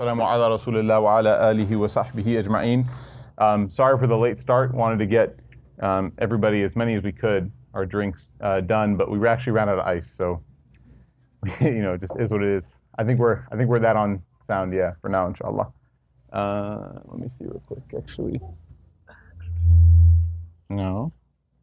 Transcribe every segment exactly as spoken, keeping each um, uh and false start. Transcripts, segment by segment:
Assalamu ala rasulillah wa ala alihi wa sahbihi ajma'een. Um, sorry for the late start. Wanted to get um, everybody, as many as we could, our drinks uh, done, but we actually ran out of ice, so you know, it just is what it is. I think we're I think we're that on sound, yeah, for now, inshallah. Uh, let me see real quick, actually. No.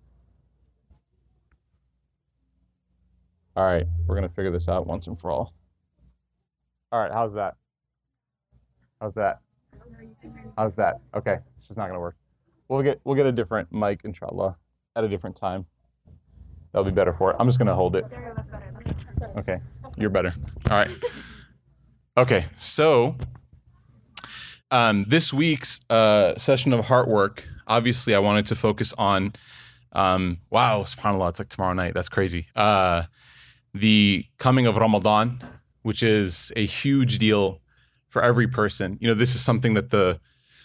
All right, we're gonna figure this out once and for all. All right, how's that? How's that? How's that? Okay, it's just not gonna work. We'll get we'll get a different mic, inshallah, at a different time. That'll be better for it. I'm just gonna hold it. Okay, you're better. All right. Okay, so um, this week's uh, session of heart work, obviously, I wanted to focus on. Um, wow, subhanAllah, it's like tomorrow night. That's crazy. Uh, the coming of Ramadan, which is a huge deal for every person. You know, this is something that the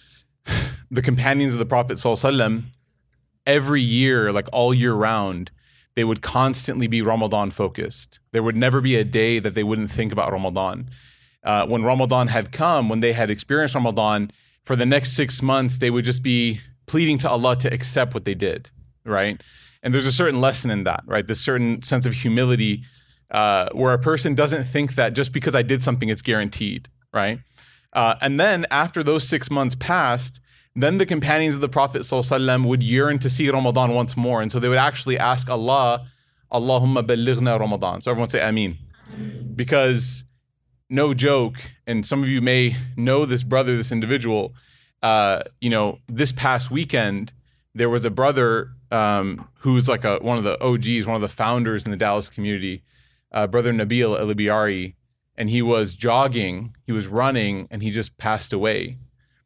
the companions of the Prophet ﷺ, every year, like all year round, they would constantly be Ramadan focused. There would never be a day that they wouldn't think about Ramadan. Uh, when Ramadan had come, when they had experienced Ramadan, for the next six months, they would just be pleading to Allah to accept what they did, right? And there's a certain lesson in that, right? This certain sense of humility uh, where a person doesn't think that just because I did something, it's guaranteed, right? Uh, and then after those six months passed, then the companions of the Prophet ﷺ would yearn to see Ramadan once more. And so they would actually ask Allah, Allahumma ballighna Ramadan. So everyone say Ameen. Because no joke, and some of you may know this brother, this individual, uh, you know, this past weekend, there was a brother um, who's like a, one of the O Gs, one of the founders in the Dallas community, uh, Brother Nabil Al-Biyari, and he was jogging, he was running, and he just passed away.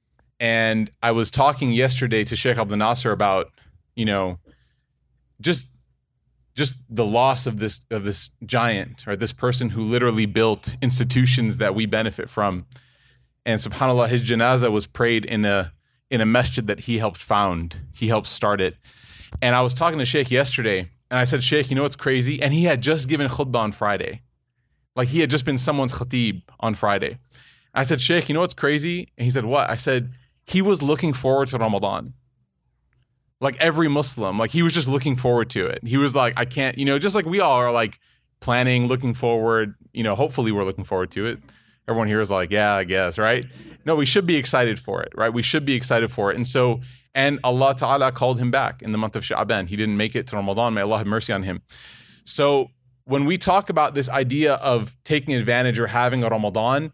And I was talking yesterday to Sheikh Abdul Nasser about, you know, just just the loss of this of this giant, or this person who literally built institutions that we benefit from. And subhanAllah, his janazah was prayed in a in a masjid that he helped found. He helped start it. And I was talking to Sheikh yesterday, and I said, Sheikh, you know what's crazy? And he had just given khutbah on Friday. Like he had just been someone's khatib on Friday. I said, Sheikh, you know what's crazy? And he said, what? I said, he was looking forward to Ramadan. Like every Muslim, like he was just looking forward to it. He was like, I can't, you know, just like we all are like planning, looking forward, you know, hopefully we're looking forward to it. Everyone here is like, yeah, I guess, right? No, we should be excited for it, right? We should be excited for it. And so, and Allah Ta'ala called him back in the month of Sha'ban. He didn't make it to Ramadan. May Allah have mercy on him. So when we talk about this idea of taking advantage or having a Ramadan,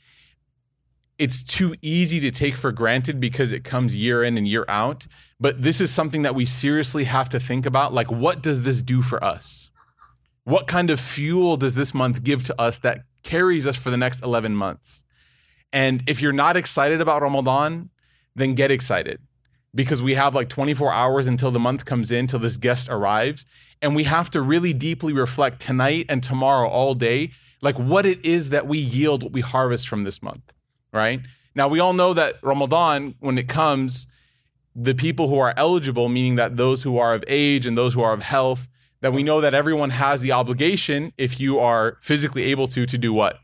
it's too easy to take for granted because it comes year in and year out. But this is something that we seriously have to think about. Like, what does this do for us? What kind of fuel does this month give to us that carries us for the next eleven months? And if you're not excited about Ramadan, then get excited, because we have like twenty-four hours until the month comes in, till this guest arrives. And we have to really deeply reflect tonight and tomorrow all day, like what it is that we yield, what we harvest from this month. Right? Now, we all know that Ramadan, when it comes, the people who are eligible, meaning that those who are of age and those who are of health, that we know that everyone has the obligation, if you are physically able to, to do what?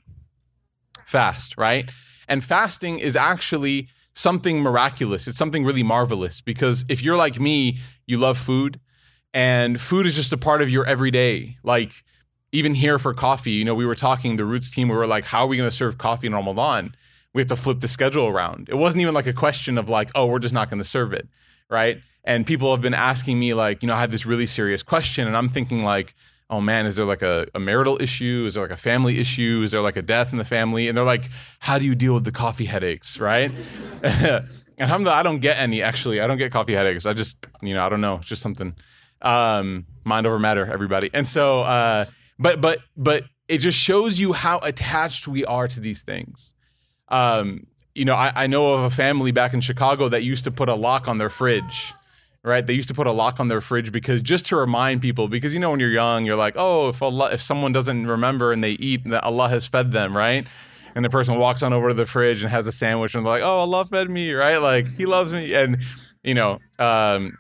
Fast, right? And fasting is actually something miraculous. It's something really marvelous, because if you're like me, you love food, and food is just a part of your everyday. Like, even here for coffee, you know, we were talking, the Roots team, we were like, how are we going to serve coffee in Ramadan? We have to flip the schedule around. It wasn't even like a question of like, oh, we're just not going to serve it, right? And people have been asking me like, you know, I have this really serious question, and I'm thinking like, oh man, is there like a, a marital issue? Is there like a family issue? Is there like a death in the family? And they're like, how do you deal with the coffee headaches, right? And I'm the, I don't get any, actually. I don't get coffee headaches. I just, you know, I don't know. It's just something, um, mind over matter, everybody. And so, uh, but, but, but it just shows you how attached we are to these things. Um, you know, I, I know of a family back in Chicago that used to put a lock on their fridge, right? They used to put a lock on their fridge because just to remind people, because, you know, when you're young, you're like, oh, if Allah, if someone doesn't remember and they eat, that Allah has fed them, right? And the person walks on over to the fridge and has a sandwich and they're like, oh, Allah fed me, right? Like he loves me. And, you know, um,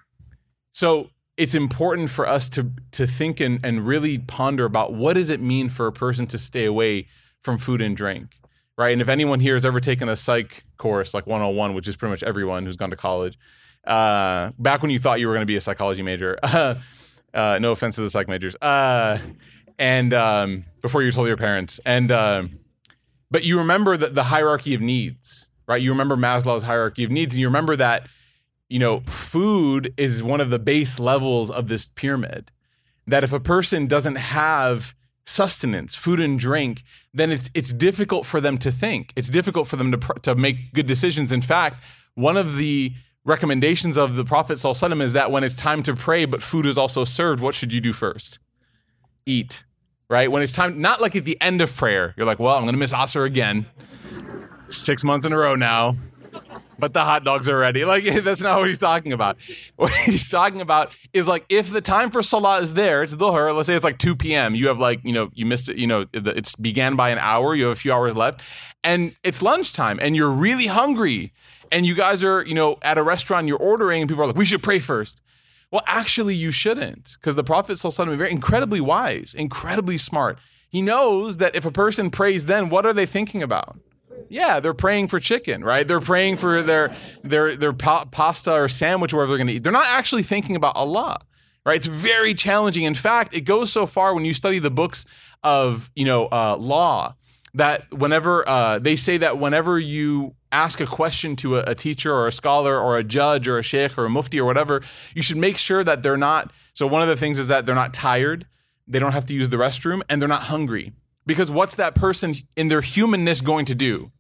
so it's important for us to, to think and, and really ponder about what does it mean for a person to stay away from food and drink. right? And if anyone here has ever taken a psych course like one oh one, which is pretty much everyone who's gone to college, uh, back when you thought you were going to be a psychology major, uh, uh, no offense to the psych majors, uh, and um, before you told your parents, and uh, but you remember the, the hierarchy of needs, right? You remember Maslow's hierarchy of needs, and you remember that, you know, food is one of the base levels of this pyramid. That if a person doesn't have sustenance, food and drink, then it's it's difficult for them to think. It's difficult for them to to make good decisions. In fact, one of the recommendations of the Prophet ﷺ is that when it's time to pray, but food is also served, what should you do first? Eat, right? When it's time, not like at the end of prayer, you're like, well, I'm going to miss Asr again. Six months in a row now. But the hot dogs are ready. Like, that's not what he's talking about. What he's talking about is like, if the time for salah is there, it's dhuhr, let's say it's like two p.m. You have like, you know, you missed it, you know, it's began by an hour, you have a few hours left, and it's lunchtime, and you're really hungry, and you guys are, you know, at a restaurant, you're ordering, and people are like, we should pray first. Well, actually, you shouldn't, because the Prophet ﷺ is very incredibly wise, incredibly smart. He knows that if a person prays then, what are they thinking about? Yeah, they're praying for chicken, right? They're praying for their their their pa- pasta or sandwich, or whatever they're going to eat. They're not actually thinking about Allah, right? It's very challenging. In fact, it goes so far when you study the books of, you know, uh, law, that whenever uh, they say that whenever you ask a question to a, a teacher or a scholar or a judge or a sheikh or a mufti or whatever, you should make sure that they're not. So one of the things is that they're not tired, they don't have to use the restroom, and they're not hungry. Because what's that person in their humanness going to do?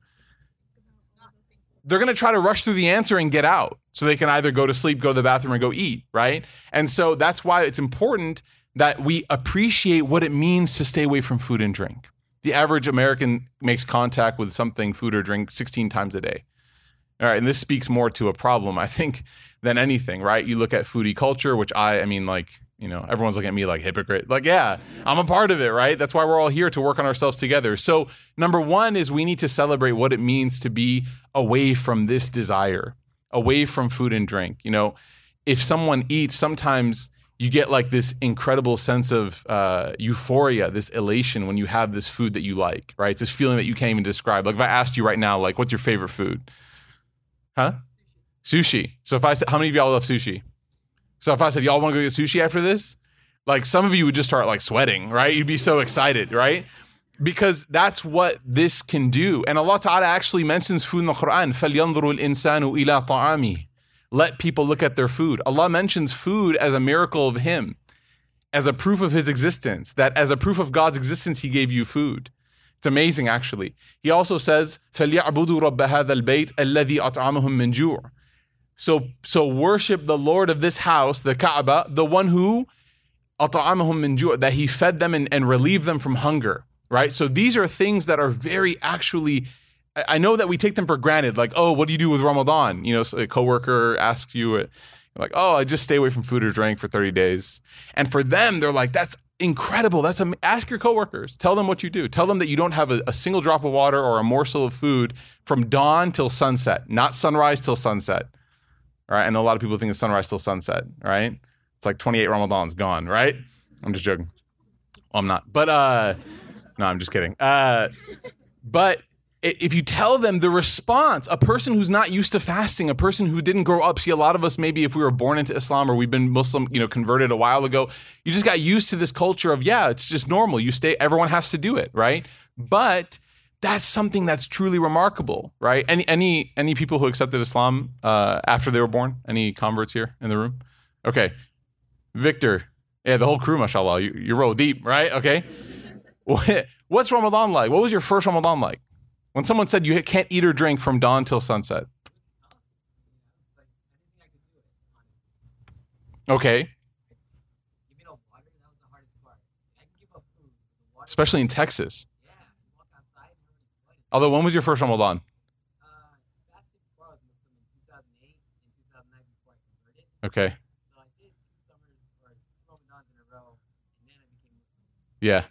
They're going to try to rush through the answer and get out so they can either go to sleep, go to the bathroom, or go eat, right? And so that's why it's important that we appreciate what it means to stay away from food and drink. The average American makes contact with something, food or drink, sixteen times a day. All right, and this speaks more to a problem, I think, than anything, right? You look at foodie culture, which I, I mean, like, you know, everyone's looking at me like hypocrite. Like, yeah, I'm a part of it, right? That's why we're all here, to work on ourselves together. So number one is we need to celebrate what it means to be away from this desire, away from food and drink. You know, if someone eats, sometimes you get like this incredible sense of uh, euphoria, this elation when you have this food that you like, right? It's this feeling that you can't even describe. Like if I asked you right now, like, what's your favorite food? Huh? Sushi. So if I said, how many of y'all love sushi? So if I said, y'all want to go get sushi after this? Like some of you would just start like sweating, right? You'd be so excited, right? Because that's what this can do. And Allah Ta'ala actually mentions food in the Quran. فَلْيَنْظُرُ الْإِنسَانُ إِلَىٰ طَعَامِهِ. Let people look at their food. Allah mentions food as a miracle of Him, as a proof of His existence, that as a proof of God's existence, He gave you food. It's amazing, actually. He also says, فَلْيَعْبُدُوا رَبَّ هَذَا الْبَيْتِ الَّذِي أَطْعَمَهُم مِّن جُوعٍ. So, so worship the Lord of this house, the Kaaba, the one who أَطْعَمَهُم مِّن جُوعٍ, that He fed them and, and relieved them from hunger, right? So these are things that are very actually, I know that we take them for granted. Like, oh, what do you do with Ramadan? You know, a coworker asks you, you're like, oh, I just stay away from food or drink for thirty days. And for them, they're like, that's incredible. That's am- Ask your coworkers. Tell them what you do. Tell them that you don't have a, a single drop of water or a morsel of food from dawn till sunset, not sunrise till sunset. All right, I know a lot of people think it's sunrise till sunset, right? It's like twenty-eight Ramadans gone, right? I'm just joking. Well, I'm not. But, uh, no, I'm just kidding. Uh, but if you tell them the response, a person who's not used to fasting, a person who didn't grow up, see, a lot of us, maybe if we were born into Islam or we've been Muslim, you know, converted a while ago, you just got used to this culture of, yeah, it's just normal. You stay, everyone has to do it, right? But that's something that's truly remarkable, right? Any any any people who accepted Islam uh, after they were born? Any converts here in the room? Okay. Victor. Yeah, the whole crew, mashallah. You, you roll deep, right? Okay. What's Ramadan like? What was your first Ramadan like? When someone said you can't eat or drink from dawn till sunset. Okay. Especially in Texas. Although, when was your first Ramadan? Okay. Yeah.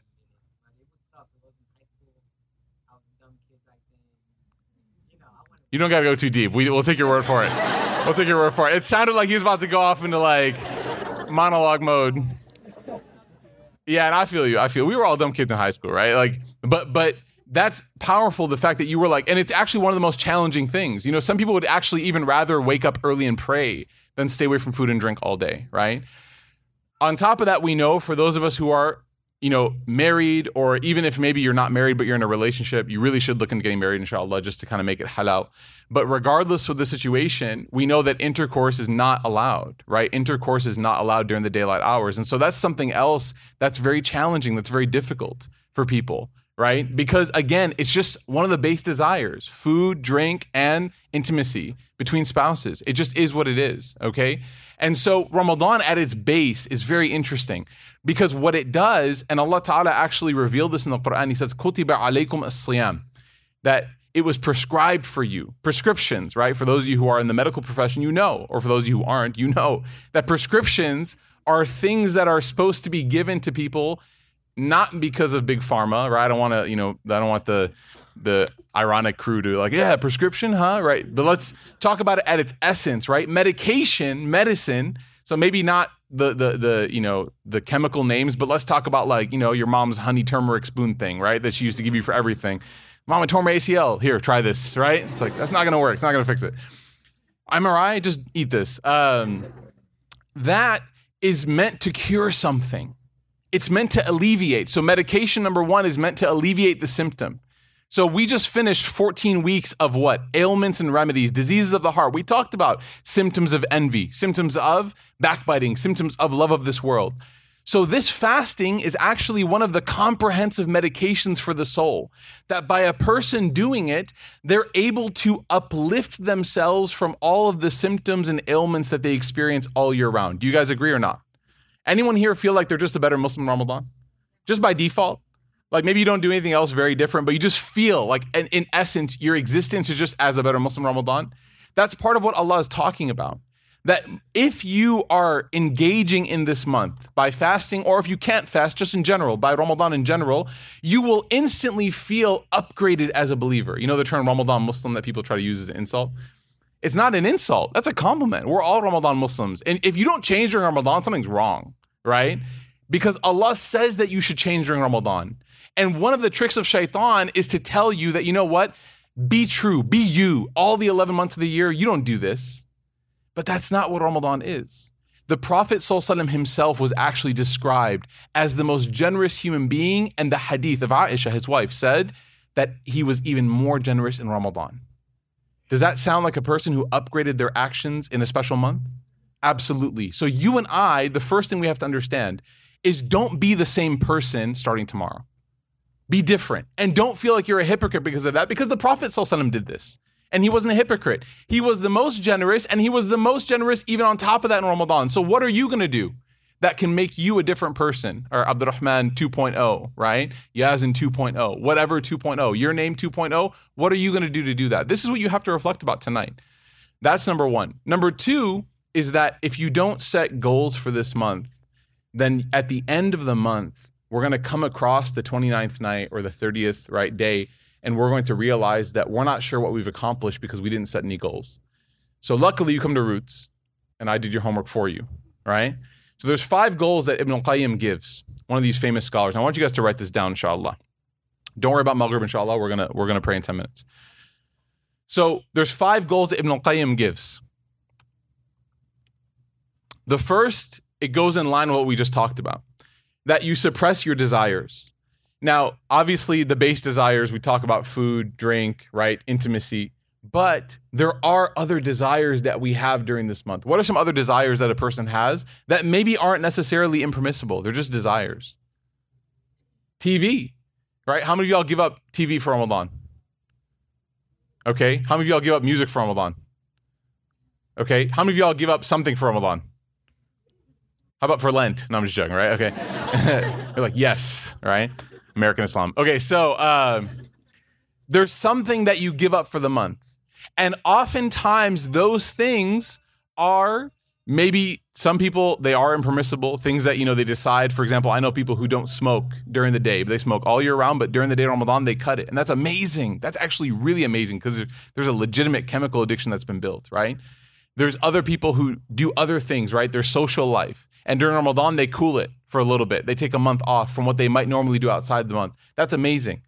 You don't gotta go too deep. We, we'll take your word for it. We'll take your word for it. It sounded like he was about to go off into like monologue mode. Yeah, and I feel you. I feel we were all dumb kids in high school, right? Like, but but that's powerful, the fact that you were like, and it's actually one of the most challenging things. You know, some people would actually even rather wake up early and pray than stay away from food and drink all day, right? On top of that, we know for those of us who are, you know, married, or even if maybe you're not married, but you're in a relationship, you really should look into getting married, inshallah, just to kind of make it halal. But regardless of the situation, we know that intercourse is not allowed, right? Intercourse is not allowed during the daylight hours. And so that's something else that's very challenging, that's very difficult for people, right? Because again, it's just one of the base desires, food, drink, and intimacy between spouses. It just is what it is, okay? And so Ramadan at its base is very interesting because what it does, and Allah Ta'ala actually revealed this in the Quran, He says, كُتِبَ عَلَيْكُمْ الصِّيَامِ, that it was prescribed for you. Prescriptions, right? For those of you who are in the medical profession, you know, or for those of you who aren't, you know, that prescriptions are things that are supposed to be given to people not because of big pharma, right? I don't want to, you know, I don't want the the ironic crew to like, yeah, prescription, huh? Right. But let's talk about it at its essence, right? Medication, medicine. So maybe not the the the you know the chemical names, but let's talk about like, you know, your mom's honey turmeric spoon thing, right? That she used to give you for everything. Mama tore my A C L. Here, try this, right? It's like, that's not going to work. It's not going to fix it. M R I, just eat this. Um, that is meant to cure something. It's meant to alleviate. So medication number one is meant to alleviate the symptom. So we just finished fourteen weeks of what? Ailments and remedies, diseases of the heart. We talked about symptoms of envy, symptoms of backbiting, symptoms of love of this world. So this fasting is actually one of the comprehensive medications for the soul, that by a person doing it, they're able to uplift themselves from all of the symptoms and ailments that they experience all year round. Do you guys agree or not? Anyone here feel like they're just a better Muslim in Ramadan? Just by default? Like maybe you don't do anything else very different, but you just feel like in, in essence, your existence is just as a better Muslim in Ramadan. That's part of what Allah is talking about. That if you are engaging in this month by fasting, or if you can't fast, just in general, by Ramadan in general, you will instantly feel upgraded as a believer. You know the term Ramadan Muslim that people try to use as an insult? It's not an insult. That's a compliment. We're all Ramadan Muslims. And if you don't change during Ramadan, something's wrong, right? Because Allah says that you should change during Ramadan. And one of the tricks of shaitan is to tell you that, you know what? Be true, be you. All the eleven months of the year, you don't do this. But that's not what Ramadan is. The Prophet ﷺ himself was actually described as the most generous human being, and the hadith of Aisha, his wife, said that he was even more generous in Ramadan. Does that sound like a person who upgraded their actions in a special month? Absolutely. So you and I, the first thing we have to understand is don't be the same person starting tomorrow. Be different. And don't feel like you're a hypocrite because of that, because the Prophet ﷺ did this. And he wasn't a hypocrite. He was the most generous, and he was the most generous even on top of that in Ramadan. So what are you going to do that can make you a different person? Or Abdurrahman two point oh, right? Yazin two point oh, whatever two point oh, your name two point oh. What are you going to do to do that? This is what you have to reflect about tonight. That's number one. Number two is that if you don't set goals for this month, then at the end of the month, we're going to come across the twenty-ninth night or the thirtieth right day, and we're going to realize that we're not sure what we've accomplished because we didn't set any goals. So luckily you come to Roots, and I did your homework for you, right? So there's five goals that Ibn al-Qayyim gives, one of these famous scholars. I want you guys to write this down, inshallah. Don't worry about Maghrib, inshallah. We're gonna we're gonna pray in ten minutes. So there's five goals that Ibn al-Qayyim gives. The first, it goes in line with what we just talked about, that you suppress your desires. Now, obviously, the base desires, we talk about food, drink, right, intimacy, but there are other desires that we have during this month. What are some other desires that a person has that maybe aren't necessarily impermissible? They're just desires. T V, right? How many of y'all give up T V for Ramadan? Okay. How many of y'all give up music for Ramadan? Okay. How many of y'all give up something for Ramadan? How about for Lent? No, I'm just joking, right? Okay. You're like, yes, right? American Islam. Okay, so uh, there's something that you give up for the month. And oftentimes those things are maybe some people, they are impermissible, things that, you know, they decide. For example, I know people who don't smoke during the day, but they smoke all year round, but during the day of Ramadan, they cut it. And that's amazing. That's actually really amazing because there's a legitimate chemical addiction that's been built, right? There's other people who do other things, right? Their social life. And during Ramadan, they cool it for a little bit. They take a month off from what they might normally do outside the month. That's amazing.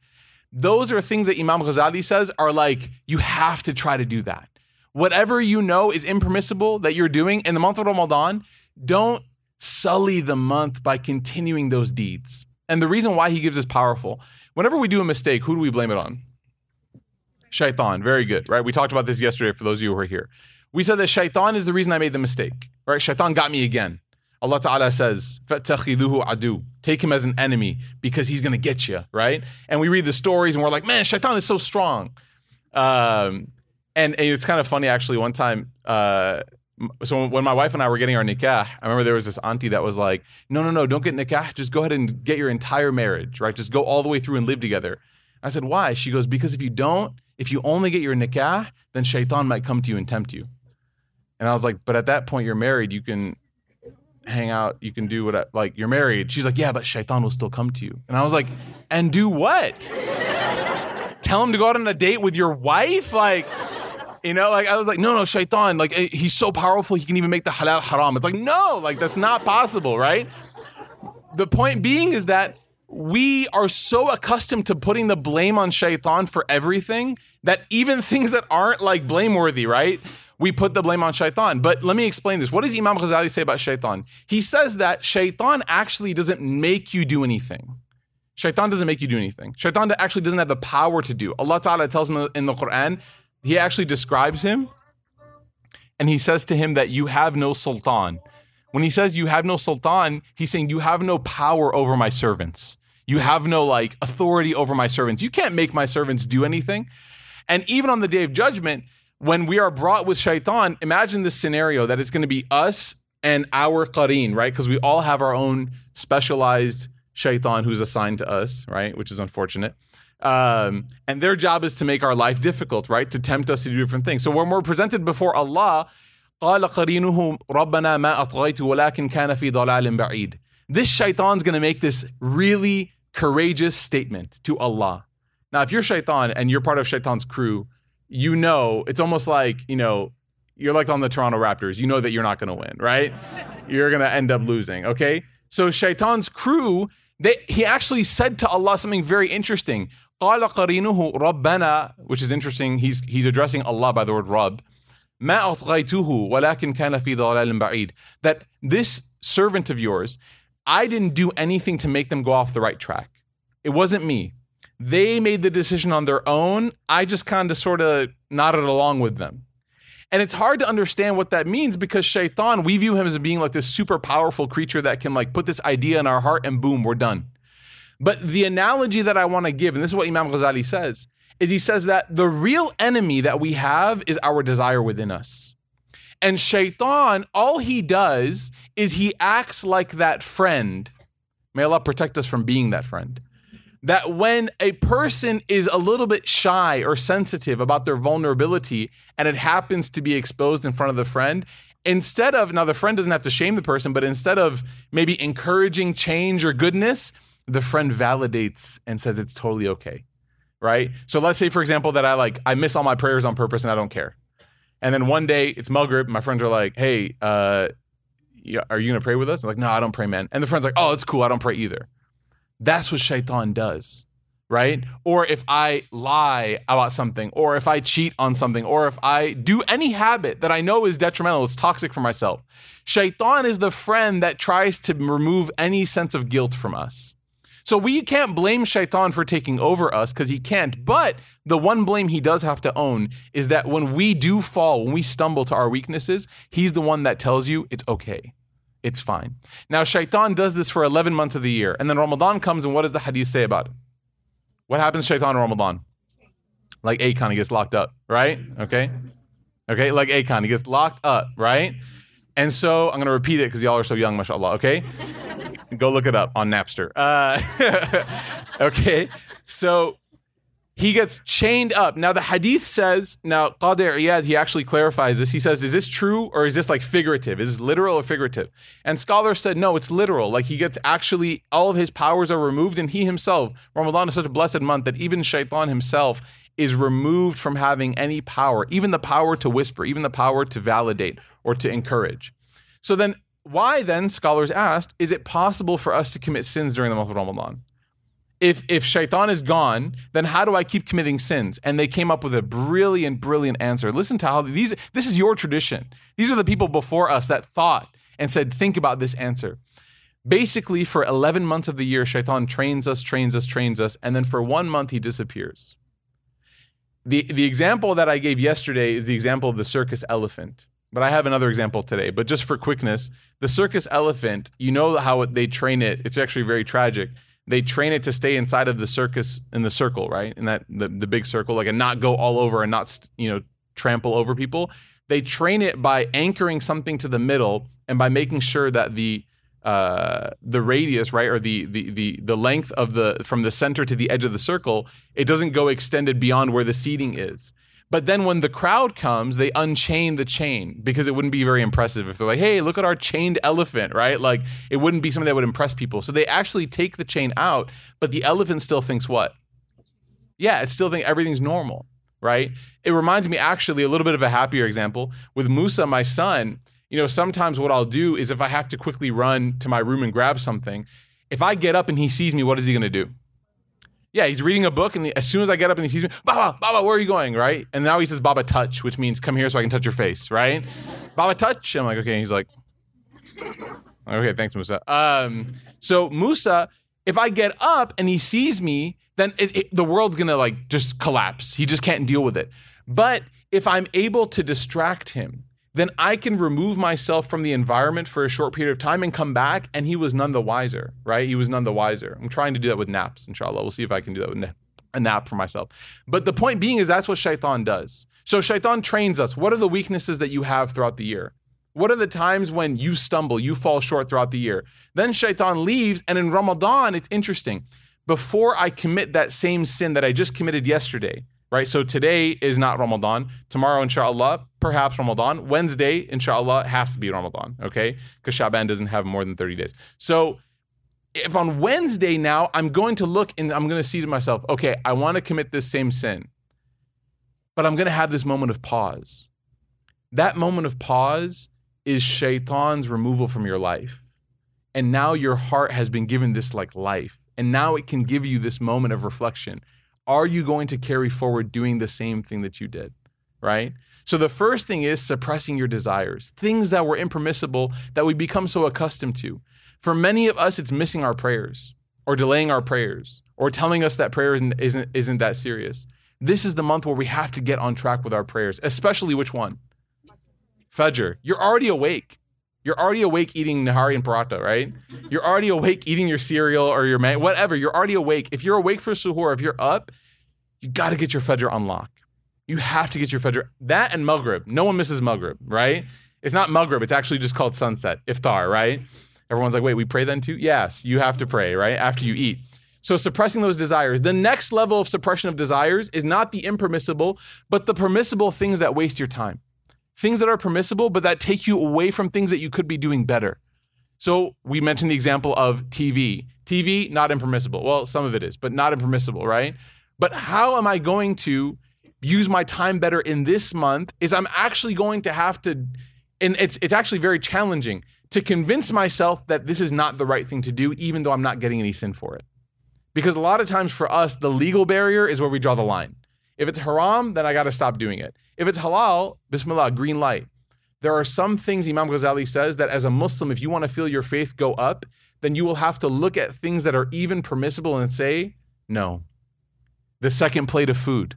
those are things that Imam Ghazali says are like, you have to try to do that. Whatever you know is impermissible that you're doing in the month of Ramadan, don't sully the month by continuing those deeds. And the reason why he gives is powerful. Whenever we do a mistake, who do we blame it on? Shaitan. Very good, right? We talked about this yesterday for those of you who were here. We said that Shaitan is the reason I made the mistake, right? Shaitan got me again. Allah Ta'ala says, فَاتَّخِذُوهُ عَدُوٌّ. Take him as an enemy because he's going to get you, right? And we read the stories and we're like, man, Shaitan is so strong. Um, and, and it's kind of funny, actually, one time, uh, so when my wife and I were getting our nikah, I remember there was this auntie that was like, no, no, no, don't get nikah. Just go ahead and get your entire marriage, right? Just go all the way through and live together. I said, why? She goes, because if you don't, if you only get your nikah, then Shaitan might come to you and tempt you. And I was like, but at that point, you're married. You can hang out. You can do what, I, like, you're married. She's like, yeah, but Shaitan will still come to you. And I was like, and do what? Tell him to go out on a date with your wife? Like, you know, like, I was like, no, no, Shaitan, like, he's so powerful, he can even make the halal haram. It's like, no, like, that's not possible, right? The point being is that we are so accustomed to putting the blame on Shaitan for everything that even things that aren't, like, blameworthy, right? We put the blame on Shaitan. But let me explain this. What does Imam Ghazali say about Shaitan? He says that Shaitan actually doesn't make you do anything. Shaitan doesn't make you do anything. Shaitan actually doesn't have the power to do. Allah Ta'ala tells him in the Quran, he actually describes him, and he says to him that you have no sultan. When he says you have no sultan, he's saying you have no power over my servants. You have no, like, authority over my servants. You can't make my servants do anything. And even on the day of judgment, when we are brought with Shaitan, imagine this scenario that it's going to be us and our qareen, right? Because we all have our own specialized Shaitan who's assigned to us, right? Which is unfortunate. Um, and their job is to make our life difficult, right? To tempt us to do different things. So when we're presented before Allah, قَالَ قَرِينُهُ رَبَّنَا مَا أَطْغَيْتُ وَلَكِنْ كَانَ فِي ضَلَالٍ بَعِيدٍ. This Shaitan's going to make this really courageous statement to Allah. Now, if you're Shaitan and you're part of Shaitan's crew, you know, it's almost like, you know, you're like on the Toronto Raptors. You know that you're not going to win, right? You're going to end up losing, okay? So Shaitan's crew, they, he actually said to Allah something very interesting. قَالَ قَرِينُهُ رَبَّنَا, which is interesting. He's he's addressing Allah by the word Rabb. مَا أَطْغَيْتُهُ وَلَكِنْ كَانَ فِي ضَلَالٍ بَعِيدٍ. That this servant of yours, I didn't do anything to make them go off the right track. It wasn't me. They made the decision on their own. I just kind of sort of nodded along with them. And it's hard to understand what that means because Shaitan, we view him as being like this super powerful creature that can, like, put this idea in our heart and boom, we're done. But the analogy that I want to give, and this is what Imam Ghazali says, is he says that the real enemy that we have is our desire within us. And Shaitan, all he does is he acts like that friend. May Allah protect us from being that friend. That when a person is a little bit shy or sensitive about their vulnerability and it happens to be exposed in front of the friend, instead of, now the friend doesn't have to shame the person, but instead of maybe encouraging change or goodness, the friend validates and says it's totally okay, right? So let's say, for example, that I like, I miss all my prayers on purpose and I don't care. And then one day it's Maghrib, my friends are like, hey, uh, are you gonna pray with us? I'm like, no, I don't pray, man. And the friend's like, oh, it's cool, I don't pray either. That's what Shaitan does, right? Or if I lie about something, or if I cheat on something, or if I do any habit that I know is detrimental, it's toxic for myself. Shaitan is the friend that tries to remove any sense of guilt from us. So we can't blame Shaitan for taking over us because he can't. But the one blame he does have to own is that when we do fall, when we stumble to our weaknesses, he's the one that tells you it's okay. It's fine. Now, Shaitan does this for eleven months of the year. And then Ramadan comes, and what does the hadith say about it? What happens to Shaitan in Ramadan? Like Akon, he gets locked up, right? Okay? Okay, like Akon, he gets locked up, right? And so, I'm going to repeat it because y'all are so young, mashallah, okay? Go look it up on Napster. Uh, okay, so he gets chained up. Now the hadith says, now Qadi Iyad, he actually clarifies this. He says, is this true or is this like figurative? Is this literal or figurative? And scholars said, no, it's literal. Like he gets actually, all of his powers are removed and he himself, Ramadan is such a blessed month that even Shaitan himself is removed from having any power, even the power to whisper, even the power to validate or to encourage. So then, why then, scholars asked, is it possible for us to commit sins during the month of Ramadan? if if shaitan is gone, then how do I keep committing sins? And they came up with a brilliant, brilliant answer. Listen to how these, this is your tradition. These are the people before us that thought and said, think about this answer. Basically, for eleven months of the year, shaitan trains us, trains us, trains us, and then for one month he disappears. The, the example that I gave yesterday is the example of the circus elephant. But I have another example today. But just for quickness, the circus elephant, you know how they train it. It's actually very tragic. They train it to stay inside of the circus in the circle, right? In that the, the big circle, like and not go all over and not, you know, trample over people. They train it by anchoring something to the middle and by making sure that the uh, the radius, right, or the the the the length of the from the center to the edge of the circle, it doesn't go extended beyond where the seating is. But then when the crowd comes, they unchain the chain because it wouldn't be very impressive if they're like, hey, look at our chained elephant, right? Like it wouldn't be something that would impress people. So they actually take the chain out, but the elephant still thinks what? Yeah, it still thinks everything's normal, right? It reminds me actually a little bit of a happier example. With Musa, my son, you know, sometimes what I'll do is if I have to quickly run to my room and grab something, if I get up and he sees me, what is he going to do? Yeah, he's reading a book, and the, as soon as I get up and he sees me, Baba, Baba, where are you going, right? And now he says, Baba, touch, which means come here so I can touch your face, right? Baba, touch. I'm like, okay. He's like, okay, thanks, Musa. Um, so Musa, if I get up and he sees me, then it, it, the world's gonna like just collapse. He just can't deal with it. But if I'm able to distract him, then I can remove myself from the environment for a short period of time and come back, and he was none the wiser, right? He was none the wiser. I'm trying to do that with naps, inshallah. We'll see if I can do that with a nap for myself. But the point being is that's what shaitan does. So shaitan trains us. What are the weaknesses that you have throughout the year? What are the times when you stumble, you fall short throughout the year? Then shaitan leaves, and in Ramadan, it's interesting. Before I commit that same sin that I just committed yesterday, right? So today is not Ramadan. Tomorrow, inshallah, perhaps Ramadan. Wednesday, inshallah, has to be Ramadan, okay? Because Sha'ban doesn't have more than thirty days. So if on Wednesday now, I'm going to look and I'm going to see to myself, okay, I want to commit this same sin, but I'm going to have this moment of pause. That moment of pause is shaitan's removal from your life. And now your heart has been given this like life. And now it can give you this moment of reflection. Are you going to carry forward doing the same thing that you did, right? So the first thing is suppressing your desires, things that were impermissible that we become so accustomed to. For many of us, it's missing our prayers or delaying our prayers or telling us that prayer isn't, isn't, isn't that serious. This is the month where we have to get on track with our prayers, especially which one? Fajr. You're already awake. You're already awake eating nahari and paratha, right? You're already awake eating your cereal or your man, whatever. You're already awake. If you're awake for suhoor, if you're up, you got to get your fajr on lock. You have to get your fajr. That and maghrib. No one misses maghrib, right? It's not maghrib. It's actually just called sunset, iftar, right? Everyone's like, wait, we pray then too? Yes, you have to pray, right? After you eat. So suppressing those desires. The next level of suppression of desires is not the impermissible, but the permissible things that waste your time. Things that are permissible, but that take you away from things that you could be doing better. So we mentioned the example of T V. T V, not impermissible. Well, some of it is, but not impermissible, right? But how am I going to use my time better in this month is I'm actually going to have to, and it's it's actually very challenging to convince myself that this is not the right thing to do, even though I'm not getting any sin for it. Because a lot of times for us, the legal barrier is where we draw the line. If it's haram, then I got to stop doing it. If it's halal, bismillah, green light. There are some things Imam Ghazali says that as a Muslim, if you want to feel your faith go up, then you will have to look at things that are even permissible and say, no. The second plate of food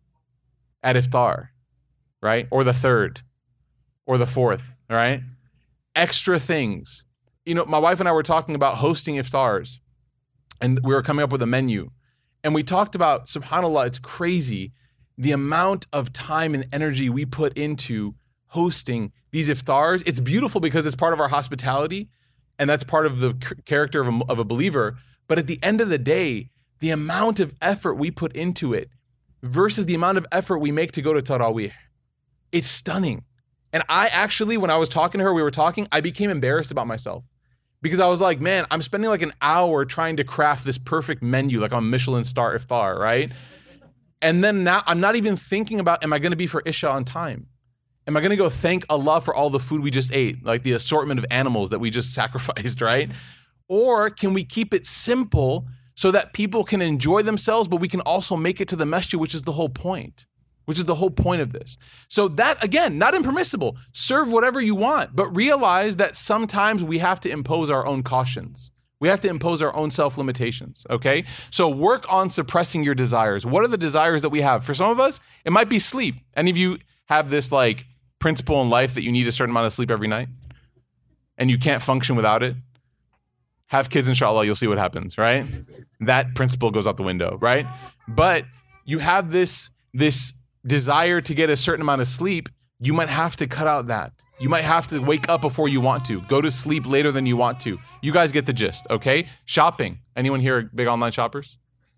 at iftar, right? Or the third, or the fourth, right? Extra things. You know, my wife and I were talking about hosting iftars, and we were coming up with a menu. And we talked about, subhanAllah, it's crazy, the amount of time and energy we put into hosting these iftars. It's beautiful because it's part of our hospitality, and that's part of the c- character of a, of a believer. But at the end of the day, the amount of effort we put into it versus the amount of effort we make to go to Taraweeh, it's stunning. And I actually, when I was talking to her, we were talking, I became embarrassed about myself. Because I was like, man, I'm spending like an hour trying to craft this perfect menu, like on Michelin star iftar, right? And then now I'm not even thinking about, am I going to be for Isha on time? Am I going to go thank Allah for all the food we just ate, like the assortment of animals that we just sacrificed, right? Or can we keep it simple so that people can enjoy themselves, but we can also make it to the masjid, which is the whole point, which is the whole point of this. So that, again, not impermissible. Serve whatever you want, but realize that sometimes we have to impose our own cautions. We have to impose our own self-limitations, okay? So work on suppressing your desires. What are the desires that we have? For some of us, it might be sleep. Any of you have this like principle in life that you need a certain amount of sleep every night and you can't function without it? Have kids, inshallah, you'll see what happens, right? That principle goes out the window, right? But you have this, this desire to get a certain amount of sleep, you might have to cut out that. You might have to wake up before you want to, go to sleep later than you want to. You guys get the gist, okay? Shopping. Anyone here big online shoppers?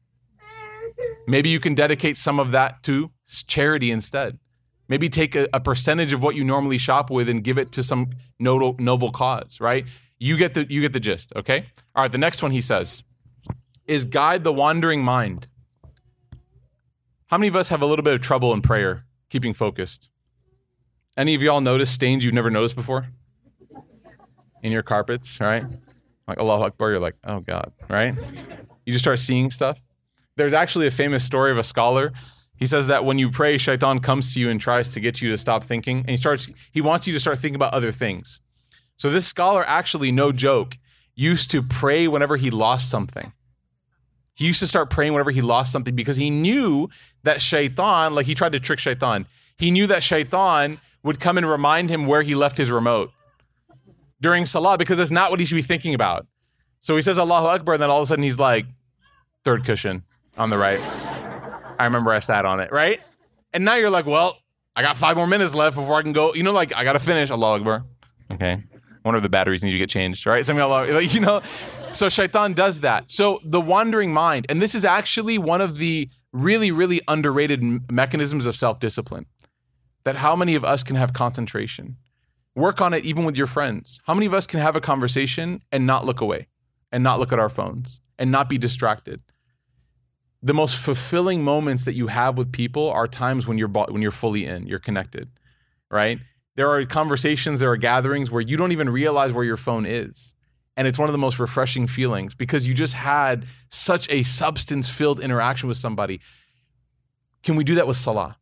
Maybe you can dedicate some of that to charity instead. Maybe take a, a percentage of what you normally shop with and give it to some noble, noble cause, right? You get the you get the gist, okay? All right, the next one he says is guide the wandering mind. How many of us have a little bit of trouble in prayer, keeping focused? Any of y'all notice stains you've never noticed before? In your carpets, right? Like Allahu Akbar, you're like, oh God, right? You just start seeing stuff. There's actually a famous story of a scholar. He says that when you pray, shaitan comes to you and tries to get you to stop thinking. And he starts, he wants you to start thinking about other things. So this scholar actually, no joke, used to pray whenever he lost something. He used to start praying whenever he lost something because he knew that shaitan, like he tried to trick shaitan. He knew that shaitan would come and remind him where he left his remote during salah because that's not what he should be thinking about. So he says Allahu Akbar and then all of a sudden he's like, third cushion on the right. I remember I sat on it, right? And now you're like, well, I got five more minutes left before I can go. You know, like I got to finish Allahu Akbar. Okay. Wonder if the batteries need to get changed, right? Something along, like, you know. So shaitan does that. So the wandering mind, and this is actually one of the really, really underrated mechanisms of self-discipline. That how many of us can have concentration? Work on it even with your friends. How many of us can have a conversation and not look away and not look at our phones and not be distracted? The most fulfilling moments that you have with people are times when you're when you're fully in, you're connected, right? There are conversations, there are gatherings where you don't even realize where your phone is. And it's one of the most refreshing feelings because you just had such a substance-filled interaction with somebody. Can we do that with salah?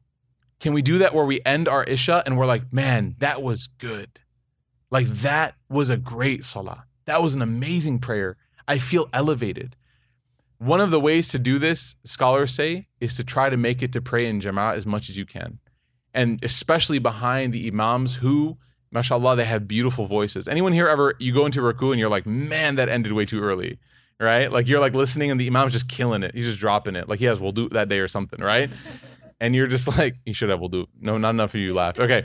Can we do that where we end our Isha and we're like, man, that was good. Like that was a great salah. That was an amazing prayer. I feel elevated. One of the ways to do this, scholars say, is to try to make it to pray in jama'ah as much as you can. And especially behind the imams who, mashallah, they have beautiful voices. Anyone here ever, you go into ruku and you're like, man, that ended way too early, right? Like you're like listening and the imam's just killing it. He's just dropping it. Like he has wudu that day or something, right? And you're just like, you should have wudu. No, not enough of you laughed. Okay.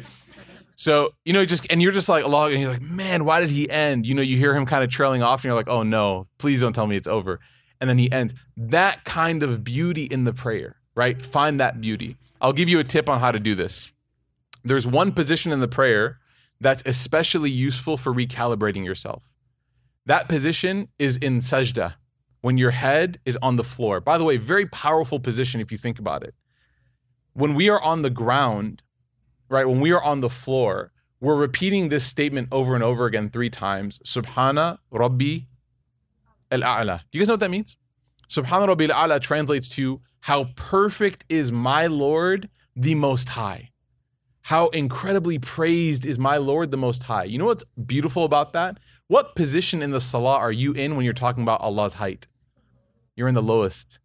So, you know, just, and you're just like, Allah, and you're like, man, why did he end? You know, you hear him kind of trailing off and you're like, oh no, please don't tell me it's over. And then he ends. That kind of beauty in the prayer, right? Find that beauty. I'll give you a tip on how to do this. There's one position in the prayer that's especially useful for recalibrating yourself. That position is in sajda, when your head is on the floor. By the way, very powerful position if you think about it. When we are on the ground, right, when we are on the floor, we're repeating this statement over and over again three times. Subhana Rabbi al-A'la. Do you guys know what that means? Subhana Rabbi al-A'la translates to how perfect is my Lord, the Most High. How incredibly praised is my Lord, the Most High. You know what's beautiful about that? What position in the salah are you in when you're talking about Allah's height? You're in the lowest.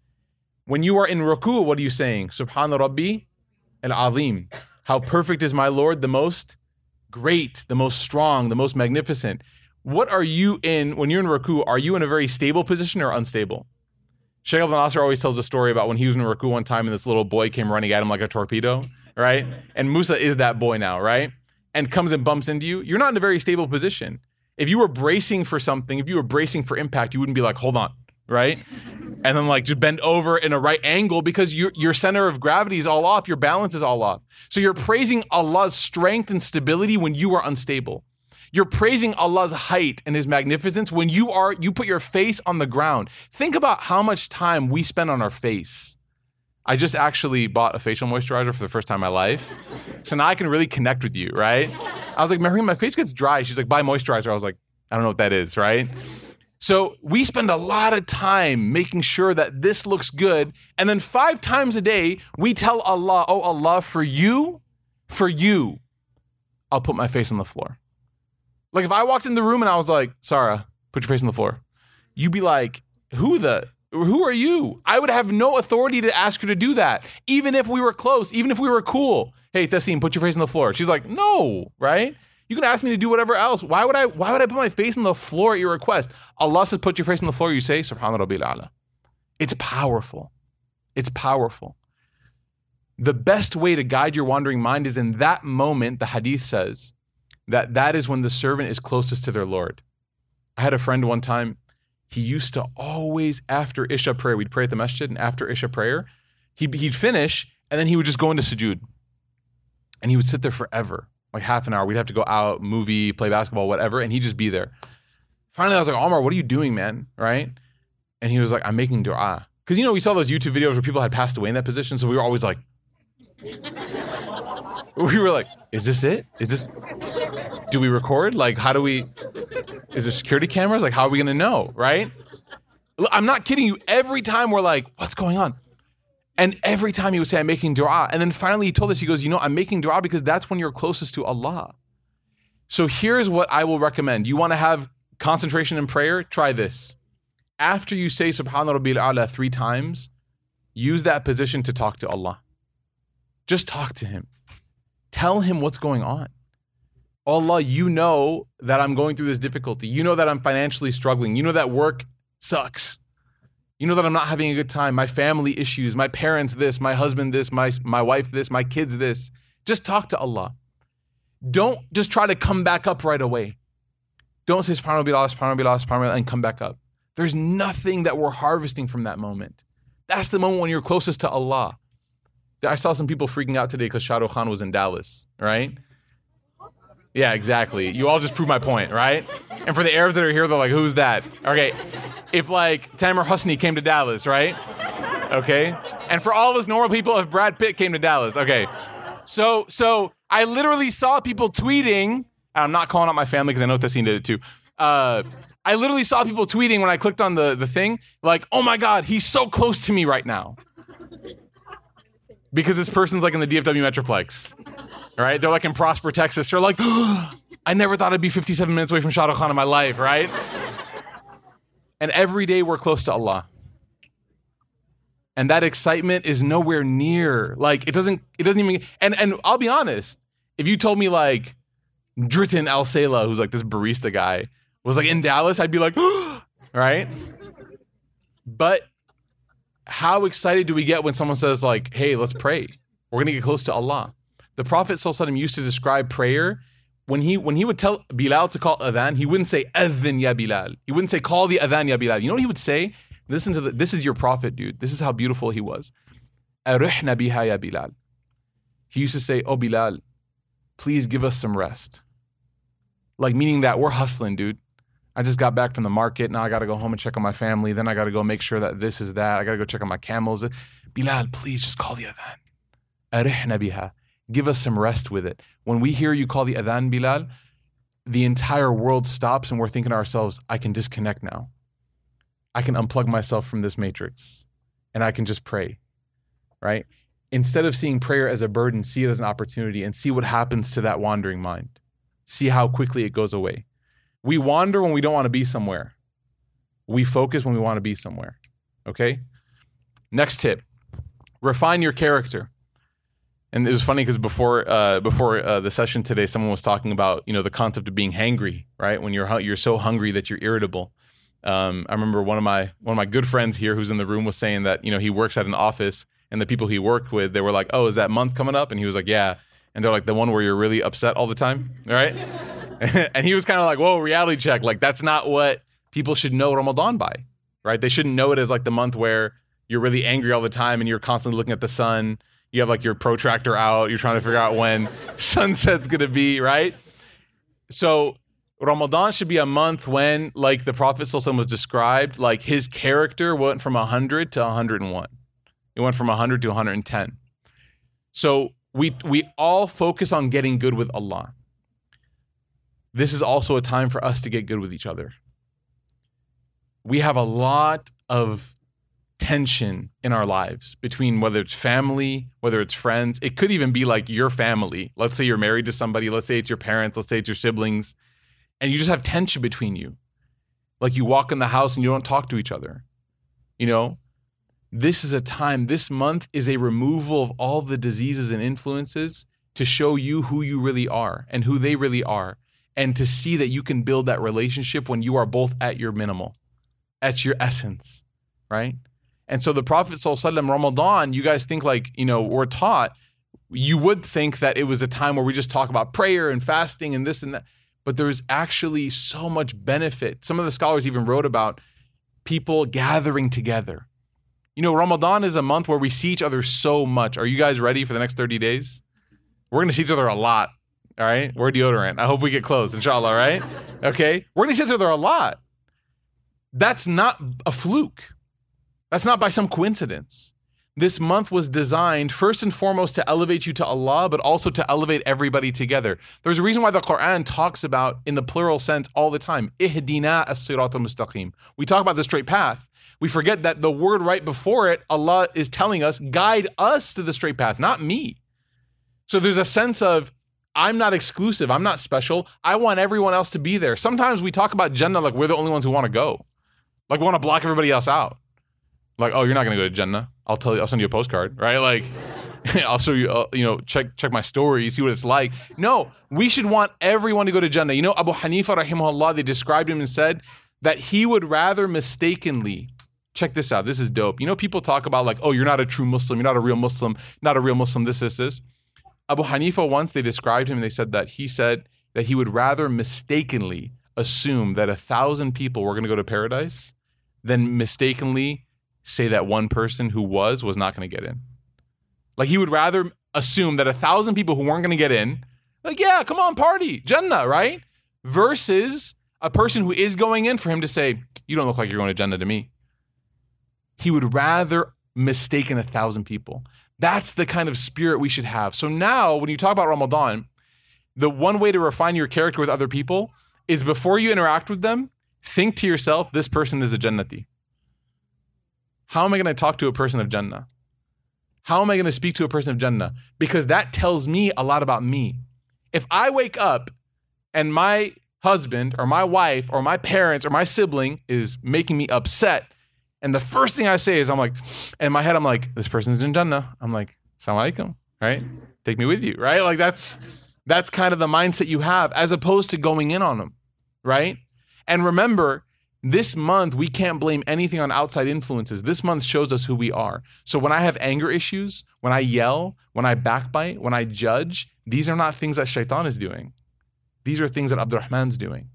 When you are in ruku', what are you saying? Subhana Rabbi al-Azim. How perfect is my Lord, the most great, the most strong, the most magnificent. What are you in, when you're in ruku', are you in a very stable position or unstable? Shaykh Abdul Nasser always tells a story about when he was in ruku' one time and this little boy came running at him like a torpedo, right? And Musa is that boy now, right? And comes and bumps into you. You're not in a very stable position. If you were bracing for something, if you were bracing for impact, you wouldn't be like, hold on, right? And then like just bend over in a right angle because your your center of gravity is all off, your balance is all off. So you're praising Allah's strength and stability when you are unstable. You're praising Allah's height and His magnificence when you are you put your face on the ground. Think about how much time we spend on our face. I just actually bought a facial moisturizer for the first time in my life. So now I can really connect with you, right? I was like, Maureen, my face gets dry. She's like, buy moisturizer. I was like, I don't know what that is, right? So we spend a lot of time making sure that this looks good. And then five times a day, we tell Allah, oh Allah, for you, for you, I'll put my face on the floor. Like if I walked in the room and I was like, Sarah, put your face on the floor. You'd be like, who the, who are you? I would have no authority to ask her to do that. Even if we were close, even if we were cool. Hey, Tassim, put your face on the floor. She's like, no, right? You can ask me to do whatever else. Why would I, why would I put my face on the floor at your request? Allah says, put your face on the floor. You say, Subhana Rabbil A'la. It's powerful. It's powerful. The best way to guide your wandering mind is in that moment, the hadith says, that that is when the servant is closest to their Lord. I had a friend one time, he used to always, after Isha prayer, we'd pray at the masjid, and after Isha prayer, he'd, he'd finish, and then he would just go into sujood. And he would sit there forever, like half an hour. We'd have to go out, movie, play basketball, whatever, and he'd just be there. Finally, I was like, Omar, what are you doing, man? Right? And he was like, I'm making dua. Because, you know, we saw those YouTube videos where people had passed away in that position, so we were always like, we were like, is this it? Is this, do we record? Like, how do we, is there security cameras? Like, how are we going to know, right? I'm not kidding you. Every time we're like, what's going on? And every time he would say, I'm making dua. And then finally he told us, he goes, you know, I'm making dua because that's when you're closest to Allah. So here's what I will recommend. You want to have concentration in prayer? Try this. After you say Subhana Rabbil A'la three times, use that position to talk to Allah. Just talk to him. Tell him what's going on. Allah, you know that I'm going through this difficulty. You know that I'm financially struggling. You know that work sucks. You know that I'm not having a good time. My family issues, my parents this, my husband this, my, my wife this, my kids this. Just talk to Allah. Don't just try to come back up right away. Don't say subhanallah, subhanallah, subhanallah, and come back up. There's nothing that we're harvesting from that moment. That's the moment when you're closest to Allah. I saw some people freaking out today because Shah Rukh Khan was in Dallas, right? Yeah, exactly. You all just proved my point, right? And for the Arabs that are here, they're like, who's that? Okay, if like Tamer Hosni came to Dallas, right? Okay, and for all of us normal people, if Brad Pitt came to Dallas, okay. So, so I literally saw people tweeting, and I'm not calling out my family because I know Tassim did it too. Uh, I literally saw people tweeting when I clicked on the, the thing, like, oh my God, he's so close to me right now. Because this person's like in the D F W Metroplex, right? They're like in Prosper, Texas. They're like, oh, I never thought I'd be fifty-seven minutes away from Shah Rukh Khan in my life, right? And every day we're close to Allah. And that excitement is nowhere near, like it doesn't, it doesn't even, and, and I'll be honest, if you told me like Dritin Al Sela, who's like this barista guy, was like in Dallas, I'd be like, oh, right? But how excited do we get when someone says like, hey, let's pray. We're going to get close to Allah. The Prophet ﷺ used to describe prayer. When he when he would tell Bilal to call adhan, he wouldn't say, adhan ya Bilal. He wouldn't say, call the adhan ya Bilal. You know what he would say? Listen to the, this is your Prophet, dude. This is how beautiful he was. Arihna biha ya Bilal. He used to say, oh Bilal, please give us some rest. Like meaning that we're hustling, dude. I just got back from the market. Now I got to go home and check on my family. Then I got to go make sure that this is that. I got to go check on my camels. Bilal, please just call the adhan. Arihna biha. Give us some rest with it. When we hear you call the adhan, Bilal, the entire world stops and we're thinking to ourselves, I can disconnect now. I can unplug myself from this matrix and I can just pray, right? Instead of seeing prayer as a burden, see it as an opportunity and see what happens to that wandering mind. See how quickly it goes away. We wander when we don't want to be somewhere. We focus when we want to be somewhere. Okay? Next tip. Refine your character. And it was funny because before uh, before uh, the session today, someone was talking about, you know, the concept of being hangry, right? When you're you're so hungry that you're irritable. Um, I remember one of my one of my good friends here who's in the room was saying that, you know, he works at an office and the people he worked with, they were like, oh, is that month coming up? And he was like, yeah. And they're like, the one where you're really upset all the time, right? And he was kind of like, whoa, reality check. Like, that's not what people should know Ramadan by, right? They shouldn't know it as like the month where you're really angry all the time and you're constantly looking at the sun. You have like your protractor out. You're trying to figure out when sunset's going to be, right? So Ramadan should be a month when, like the Prophet ﷺ was described, like his character went from one hundred to one hundred one. It went from one hundred to one hundred ten. So we we all focus on getting good with Allah. This is also a time for us to get good with each other. we have a lot of tension in our lives between whether it's family, whether it's friends. It could even be like your family. Let's say you're married to somebody. Let's say it's your parents. Let's say it's your siblings. And you just have tension between you. Like you walk in the house and you don't talk to each other. You know, this is a time, this month is a removal of all the diseases and influences to show you who you really are and who they really are. And to see that you can build that relationship when you are both at your minimal, at your essence, right? And so the Prophet ﷺ, Ramadan, you guys think like, you know, we're taught, you would think that it was a time where we just talk about prayer and fasting and this and that. But there's actually so much benefit. Some of the scholars even wrote about people gathering together. You know, Ramadan is a month where we see each other so much. Are you guys ready for the next thirty days? We're going to see each other a lot, all right? We're deodorant. I hope we get close, inshallah, right? Okay? We're going to see each other a lot. That's not a fluke. That's not by some coincidence. This month was designed first and foremost to elevate you to Allah, but also to elevate everybody together. There's a reason why the Quran talks about, in the plural sense all the time, Ihdina as-sirat al-mustaqim. We talk about the straight path. We forget that the word right before it, Allah is telling us, guide us to the straight path, not me. So there's a sense of, I'm not exclusive, I'm not special, I want everyone else to be there. Sometimes we talk about Jannah like we're the only ones who want to go. Like we want to block everybody else out. Like, oh, you're not going to go to Jannah. I'll tell you, I'll send you a postcard, right? Like, I'll show you, uh, you know, check check my story, see what it's like. No, we should want everyone to go to Jannah. You know, Abu Hanifa, rahimahullah, they described him and said that he would rather mistakenly, check this out, this is dope. You know, people talk about like, oh, you're not a true Muslim, you're not a real Muslim, not a real Muslim, this, this, this. Abu Hanifa, once they described him and they said that he said that he would rather mistakenly assume that a thousand people were going to go to paradise than mistakenly say that one person who was, was not going to get in. Like he would rather assume that a thousand people who weren't going to get in, like, yeah, come on, party, Jannah, right? Versus a person who is going in for him to say, you don't look like you're going to Jannah to me. He would rather mistaken a thousand people. That's the kind of spirit we should have. So now when you talk about Ramadan, the one way to refine your character with other people is before you interact with them, think to yourself, this person is a Jannati. How am I going to talk to a person of Jannah? How am I going to speak to a person of Jannah? Because that tells me a lot about me. If I wake up and my husband or my wife or my parents or my sibling is making me upset, and the first thing I say is I'm like, in my head I'm like, this person's in Jannah. I'm like, Assalamu alaikum, right? Take me with you, right? Like that's that's kind of the mindset you have as opposed to going in on them, right? And remember, this month, we can't blame anything on outside influences. This month shows us who we are. So when I have anger issues, when I yell, when I backbite, when I judge, these are not things that Shaitan is doing. These are things that Abdurrahman's doing.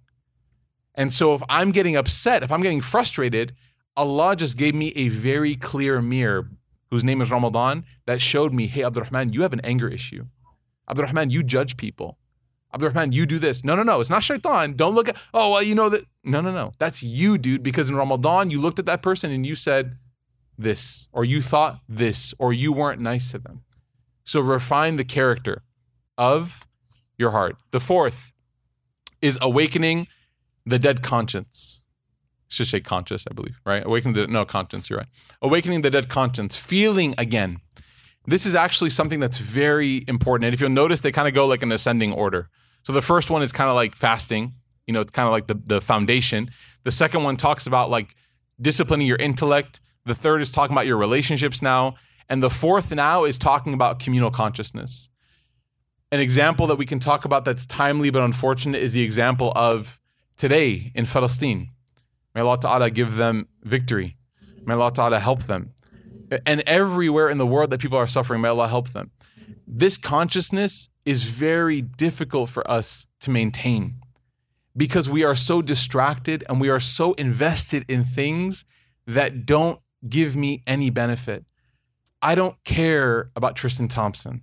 And so if I'm getting upset, if I'm getting frustrated, Allah just gave me a very clear mirror, whose name is Ramadan, that showed me, hey, Abdurrahman, you have an anger issue. Abdurrahman, you judge people. Abdurrahman, you do this. No, no, no. It's not Shaitan. Don't look at, oh, well, you know that. No, no, no. That's you, dude. Because in Ramadan, you looked at that person and you said this, or you thought this, or you weren't nice to them. So refine the character of your heart. The fourth is awakening the dead conscience. I should say conscious, I believe, right? Awakening the, no, conscience, you're right. Awakening the dead conscience, feeling again. This is actually something that's very important. And if you'll notice, they kind of go like in ascending order. So the first one is kind of like fasting. You know, it's kind of like the, the foundation. The second one talks about like disciplining your intellect. The third is talking about your relationships now. And the fourth now is talking about communal consciousness. An example that we can talk about that's timely but unfortunate is the example of today in Palestine. May Allah Ta'ala give them victory. May Allah Ta'ala help them. And everywhere in the world that people are suffering, may Allah help them. This consciousness is very difficult for us to maintain because we are so distracted and we are so invested in things that don't give me any benefit. I don't care about Tristan Thompson.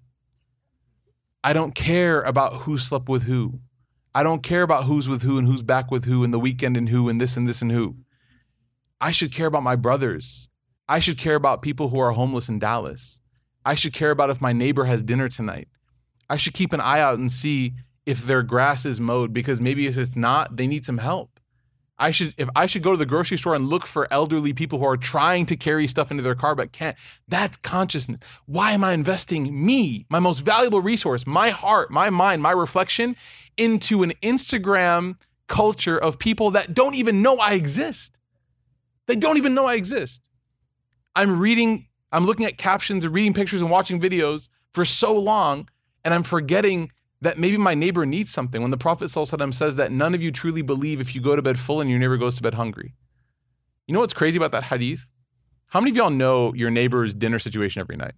I don't care about who slept with who. I don't care about who's with who and who's back with who and the weekend and who and this and this and who. I should care about my brothers. I should care about people who are homeless in Dallas. I should care about if my neighbor has dinner tonight. I should keep an eye out and see if their grass is mowed because maybe if it's not, they need some help. I should, if I should go to the grocery store and look for elderly people who are trying to carry stuff into their car but can't. That's consciousness. Why am I investing me, my most valuable resource, my heart, my mind, my reflection, into an Instagram culture of people that don't even know I exist? They don't even know I exist. I'm reading, I'm looking at captions and reading pictures and watching videos for so long, and I'm forgetting that maybe my neighbor needs something. When the Prophet ﷺ says that none of you truly believe if you go to bed full and your neighbor goes to bed hungry. You know what's crazy about that hadith? How many of y'all know your neighbor's dinner situation every night?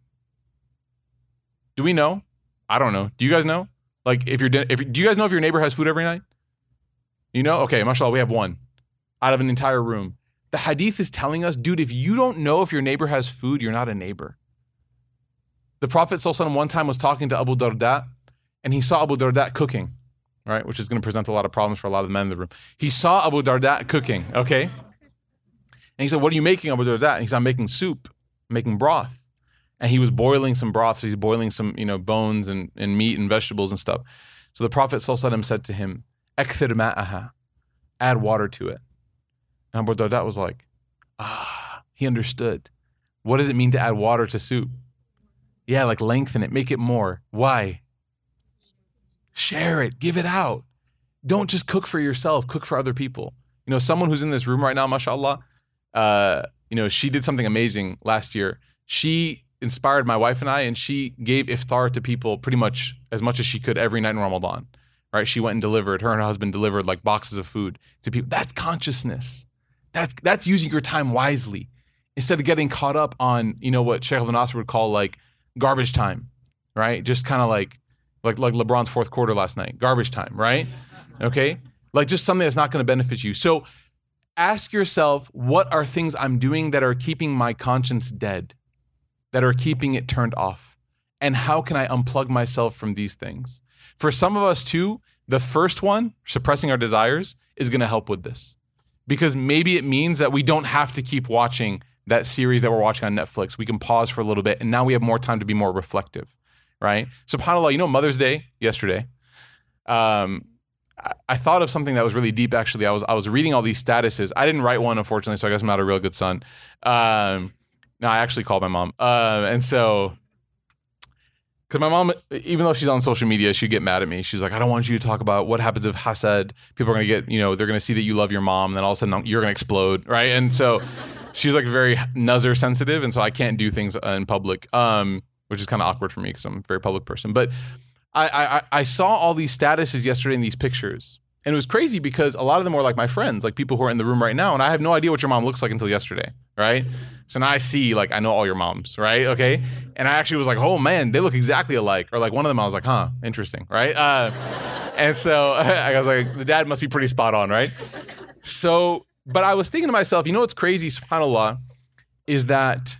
Do we know? I don't know. Do you guys know? Like, if you're, if do you guys know if your neighbor has food every night? You know? Okay, mashallah, we have one out of an entire room. The hadith is telling us, dude, if you don't know if your neighbor has food, you're not a neighbor. The Prophet ﷺ one time was talking to Abu Darda, and he saw Abu Darda cooking, right? Which is going to present a lot of problems for a lot of the men in the room. He saw Abu Darda cooking, okay? And he said, what are you making, Abu Darda? And he said, I'm making soup, I'm making broth. And he was boiling some broth, so he's boiling some, you know, bones and, and meat and vegetables and stuff. So the Prophet ﷺ said to him, Akthir ma'aha, add water to it. And Abu Darda was like, ah, he understood. What does it mean to add water to soup? Yeah, like lengthen it, make it more. Why? Share it, give it out. Don't just cook for yourself, cook for other people. You know, someone who's in this room right now, mashallah, uh, you know, she did something amazing last year. She inspired my wife and I, and she gave iftar to people pretty much as much as she could every night in Ramadan, right? She went and delivered, her and her husband delivered like boxes of food to people. That's consciousness. That's that's using your time wisely instead of getting caught up on, you know, what Sheikh Ibn Nasr would call like garbage time, right? Just kind of like, like like LeBron's fourth quarter last night, garbage time, right? Okay, like just something that's not going to benefit you. So ask yourself, what are things I'm doing that are keeping my conscience dead, that are keeping it turned off? And how can I unplug myself from these things? For some of us too, the first one, suppressing our desires, is going to help with this. Because maybe it means that we don't have to keep watching that series that we're watching on Netflix. We can pause for a little bit, and now we have more time to be more reflective, right? SubhanAllah, you know Mother's Day yesterday? Um, I, I thought of something that was really deep, actually. I was I was reading all these statuses. I didn't write one, unfortunately, so I guess I'm not a real good son. Um, no, I actually called my mom. Uh, and so, because my mom, even though she's on social media, she'd get mad at me. She's like, I don't want you to talk about what happens if hasad. People are going to get, you know, they're going to see that you love your mom, and then all of a sudden you're going to explode, right? And so she's like very nazar sensitive, and so I can't do things in public, um, which is kind of awkward for me because I'm a very public person. But I, I I saw all these statuses yesterday in these pictures, and it was crazy because a lot of them were like my friends, like people who are in the room right now, and I have no idea what your mom looks like until yesterday, right? So now I see, like, I know all your moms, right? Okay. And I actually was like, oh man, they look exactly alike. Or like one of them, I was like, huh, interesting, right? Uh, and so I was like, the dad must be pretty spot on, right? So, but I was thinking to myself, you know what's crazy, subhanAllah, is that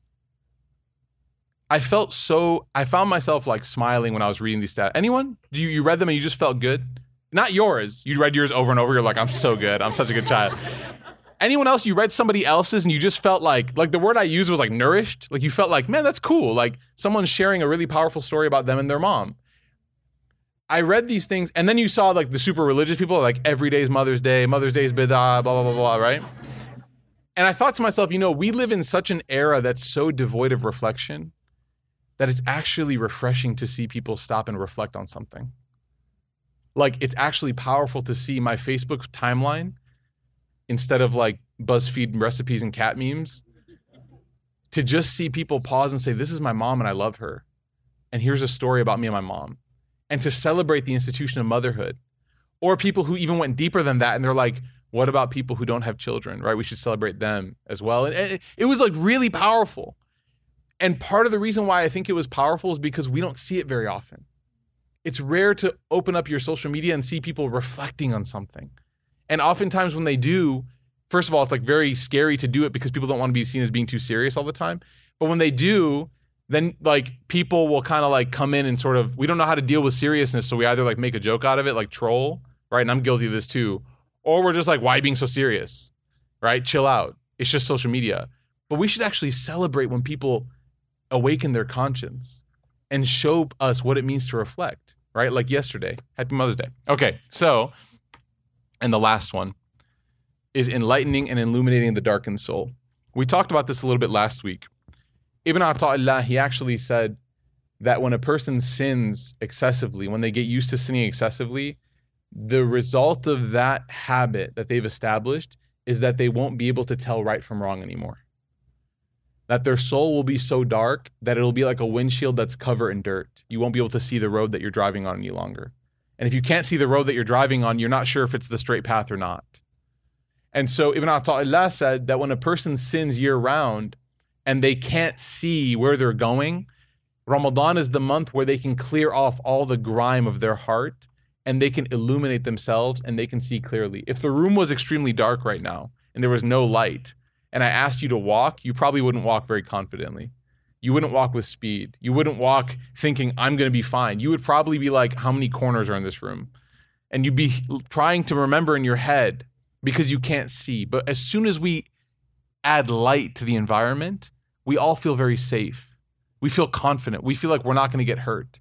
I felt so, I found myself like smiling when I was reading these stats. Anyone? Do you, you read them and you just felt good? Not yours. You read yours over and over. You're like, I'm so good. I'm such a good child. Anyone else, you read somebody else's and you just felt like, like the word I used was like nourished. Like you felt like, man, that's cool. Like someone's sharing a really powerful story about them and their mom. I read these things, and then you saw like the super religious people, like every day's Mother's Day, Mother's Day's bid'ah, blah, blah, blah, blah, right? And I thought to myself, you know, we live in such an era that's so devoid of reflection that it's actually refreshing to see people stop and reflect on something. Like it's actually powerful to see my Facebook timeline, instead of like BuzzFeed recipes and cat memes, to just see people pause and say, this is my mom and I love her. And here's a story about me and my mom. And to celebrate the institution of motherhood. Or people who even went deeper than that and they're like, what about people who don't have children, right? We should celebrate them as well. And it, it was like really powerful. And part of the reason why I think it was powerful is because we don't see it very often. It's rare to open up your social media and see people reflecting on something. And oftentimes when they do, first of all, it's like very scary to do it because people don't want to be seen as being too serious all the time. But when they do, then like people will kind of like come in and sort of, we don't know how to deal with seriousness. So we either like make a joke out of it, like troll, right? And I'm guilty of this too. Or we're just like, why are you being so serious, right? Chill out. It's just social media. But we should actually celebrate when people awaken their conscience and show us what it means to reflect, right? Like yesterday. Happy Mother's Day. Okay, so... And the last one, is enlightening and illuminating the darkened soul. We talked about this a little bit last week. Ibn Ata'illah, he actually said that when a person sins excessively, when they get used to sinning excessively, the result of that habit that they've established is that they won't be able to tell right from wrong anymore. That their soul will be so dark that it'll be like a windshield that's covered in dirt. You won't be able to see the road that you're driving on any longer. And if you can't see the road that you're driving on, you're not sure if it's the straight path or not. And so Ibn Ata'illah said that when a person sins year round and they can't see where they're going, Ramadan is the month where they can clear off all the grime of their heart and they can illuminate themselves and they can see clearly. If the room was extremely dark right now and there was no light, and I asked you to walk, you probably wouldn't walk very confidently. You wouldn't walk with speed. You wouldn't walk thinking, I'm going to be fine. You would probably be like, how many corners are in this room? And you'd be trying to remember in your head because you can't see. But as soon as we add light to the environment, we all feel very safe. We feel confident. We feel like we're not going to get hurt.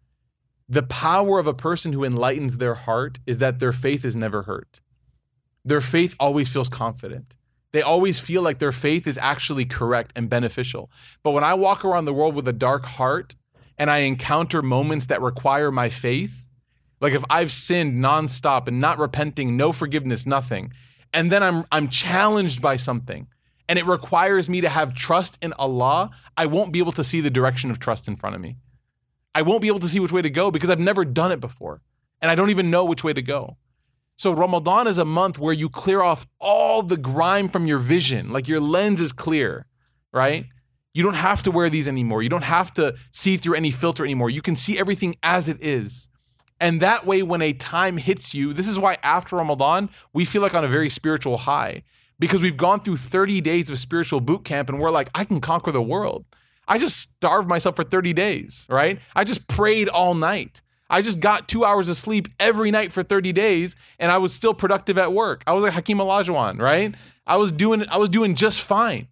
The power of a person who enlightens their heart is that their faith is never hurt. Their faith always feels confident. They always feel like their faith is actually correct and beneficial. But when I walk around the world with a dark heart and I encounter moments that require my faith, like if I've sinned nonstop and not repenting, no forgiveness, nothing, and then I'm I'm challenged by something and it requires me to have trust in Allah, I won't be able to see the direction of trust in front of me. I won't be able to see which way to go because I've never done it before and I don't even know which way to go. So Ramadan is a month where you clear off all the grime from your vision, like your lens is clear, right? You don't have to wear these anymore. You don't have to see through any filter anymore. You can see everything as it is. And that way, when a time hits you, this is why after Ramadan, we feel like on a very spiritual high because we've gone through thirty days of spiritual boot camp and we're like, I can conquer the world. I just starved myself for thirty days, right? I just prayed all night. I just got two hours of sleep every night for thirty days and I was still productive at work. I was like Hakeem Olajuwon, right? I was doing, I was doing just fine.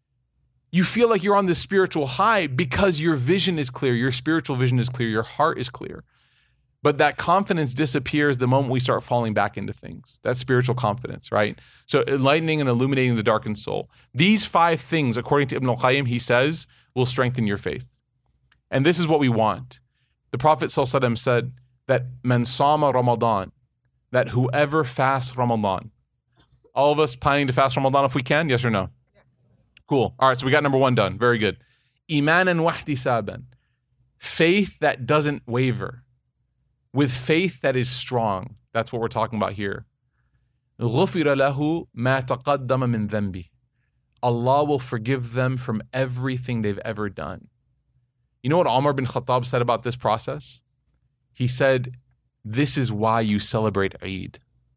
You feel like you're on this spiritual high because your vision is clear. Your spiritual vision is clear. Your heart is clear. But that confidence disappears the moment we start falling back into things. That's spiritual confidence, right? So enlightening and illuminating the darkened soul. These five things, according to Ibn al-Qayyim, he says, will strengthen your faith. And this is what we want. The Prophet ﷺ said that man sama Ramadan, that whoever fasts Ramadan. All of us planning to fast Ramadan if we can, yes or no? Yes. Cool. All right, so we got number one done. Very good. Imanan wahtisaban. Faith that doesn't waver. With faith that is strong. That's what we're talking about here. غُفِرَ لَهُ مَا تَقَدَّمَ مِنْ ذَنْبِهِ. Allah will forgive them from everything they've ever done. You know what Umar bin Khattab said about this process? He said, this is why you celebrate Eid.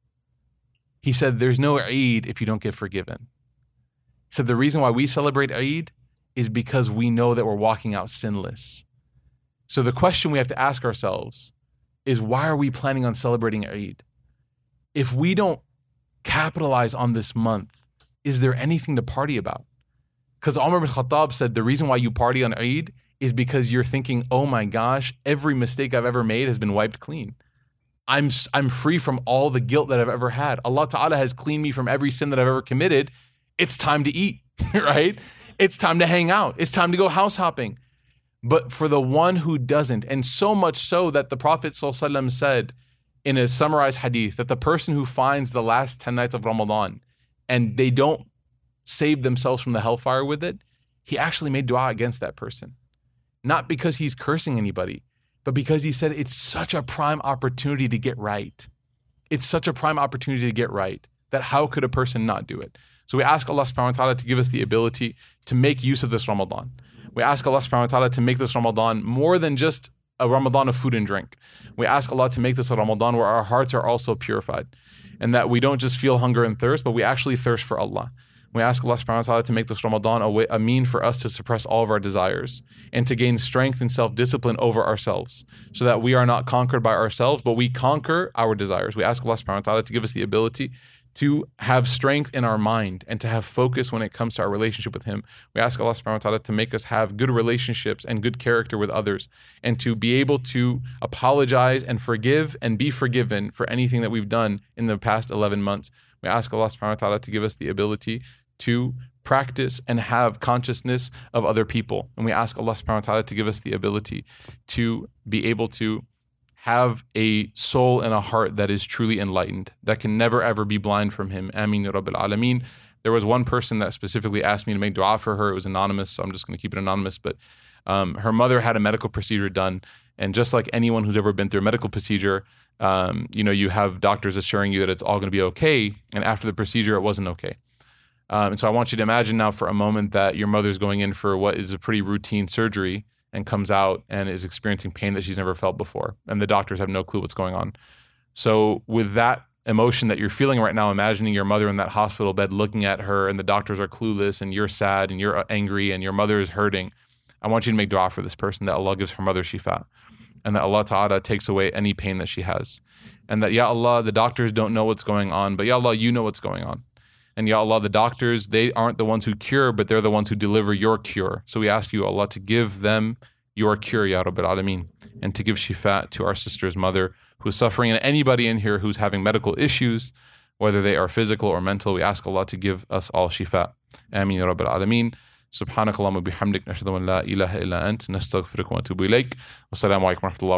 He said, there's no Eid if you don't get forgiven. He said, the reason why we celebrate Eid is because we know that we're walking out sinless. So the question we have to ask ourselves is, why are we planning on celebrating Eid? If we don't capitalize on this month, is there anything to party about? Because Umar bin Khattab said, the reason why you party on Eid is because you're thinking, oh my gosh, every mistake I've ever made has been wiped clean. I'm I'm free from all the guilt that I've ever had. Allah Ta'ala has cleaned me from every sin that I've ever committed. It's time to eat, right? It's time to hang out. It's time to go house hopping. But for the one who doesn't, and so much so that the Prophet ﷺ said in a summarized hadith that the person who finds the last ten nights of Ramadan and they don't save themselves from the hellfire with it, he actually made dua against that person. Not because he's cursing anybody, but because he said it's such a prime opportunity to get right. It's such a prime opportunity to get right that how could a person not do it? So we ask Allah subhanahu wa ta'ala to give us the ability to make use of this Ramadan. We ask Allah subhanahu wa ta'ala to make this Ramadan more than just a Ramadan of food and drink. We ask Allah to make this a Ramadan where our hearts are also purified and that we don't just feel hunger and thirst, but we actually thirst for Allah. We ask Allah subhanahu wa ta'ala to make this Ramadan a, way, a mean for us to suppress all of our desires and to gain strength and self-discipline over ourselves so that we are not conquered by ourselves, but we conquer our desires. We ask Allah subhanahu wa ta'ala to give us the ability to have strength in our mind and to have focus when it comes to our relationship with Him. We ask Allah subhanahu wa ta'ala to make us have good relationships and good character with others and to be able to apologize and forgive and be forgiven for anything that we've done in the past eleven months. We We ask Allah subhanahu wa ta'ala to give us the ability to practice and have consciousness of other people. And we ask Allah subhanahu wa ta'ala to give us the ability to be able to have a soul and a heart that is truly enlightened, that can never ever be blind from Him. Ameen ya Rabbil Alameen. There was one person that specifically asked me to make dua for her. It was anonymous, so I'm just going to keep it anonymous. But um, her mother had a medical procedure done. And just like anyone who's ever been through a medical procedure, um, you know, you have doctors assuring you that it's all going to be okay. And after the procedure, it wasn't okay. Um, and so I want you to imagine now for a moment that your mother's going in for what is a pretty routine surgery and comes out and is experiencing pain that she's never felt before. And the doctors have no clue what's going on. So with that emotion that you're feeling right now, imagining your mother in that hospital bed looking at her and the doctors are clueless and you're sad and you're angry and your mother is hurting, I want you to make dua for this person that Allah gives her mother shifa and that Allah Ta'ala takes away any pain that she has. And that, Ya Allah, the doctors don't know what's going on, but Ya Allah, you know what's going on. And Ya Allah, the doctors, they aren't the ones who cure, but they're the ones who deliver your cure. So we ask you, Allah, to give them your cure, Ya Rabbil Alameen, and to give shifa to our sister's mother who's suffering, and anybody in here who's having medical issues, whether they are physical or mental. We ask Allah to give us all shifa. Ameen Ya Rabbil Alameen. سبحانك اللهم وبحمدك نشهد أن لا إله إلا أنت نستغفرك ونتوب إليك والسلام عليكم ورحمة الله